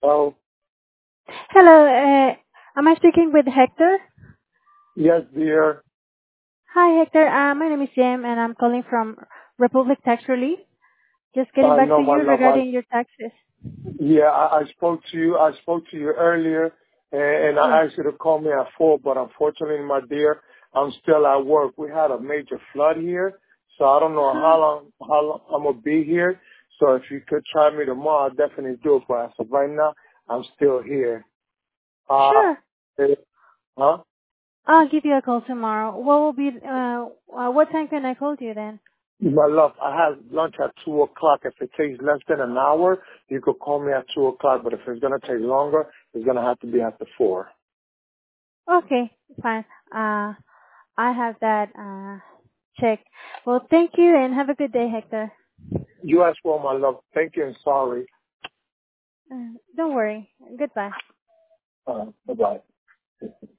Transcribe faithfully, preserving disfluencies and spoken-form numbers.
Oh, Hello, uh, am I speaking with Hector? yes, dear. Hi, Hector. Uh, my name is Jim, and I'm calling from Republic Tax Relief. Just getting I back know, to my you love. I, regarding your taxes. yeah, I, I spoke to you. I spoke to you earlier, and, and Yes. I asked you to call me at four, but unfortunately, my dear, I'm still at work. We had a major flood here, so I don't know Uh, how long how long I'm gonna be here. So if you could try me tomorrow, I'll definitely do it. But as of right now, I'm still here. Uh, sure. eh, huh? I'll give you a call tomorrow. What will be? Uh, uh, what time can I call you then? My love, I have lunch at two o'clock. If it takes less than an hour, you could call me at two o'clock. But if it's gonna take longer, it's gonna have to be after four. Okay, fine. Uh, I have that uh checked. Well, thank you, and have a good day, Hector. You as well, my love. Thank you and sorry. Uh, don't worry. Goodbye. Uh, bye bye.